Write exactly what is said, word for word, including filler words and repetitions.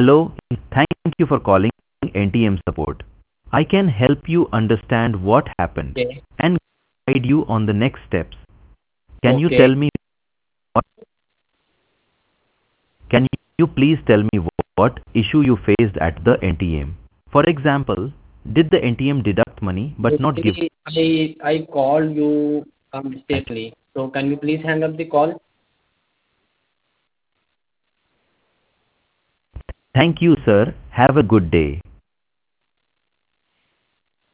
Hello, thank you for calling N T M support. I can help you understand what happened Okay. and guide you on the next steps. Can you Okay. tell me what, can you please tell me what issue you faced at the N T M? For example, did the N T M deduct money but not give Actually, I I called you uh, mistakenly. So can you please hang up the call? Thank you, sir. Have a good day.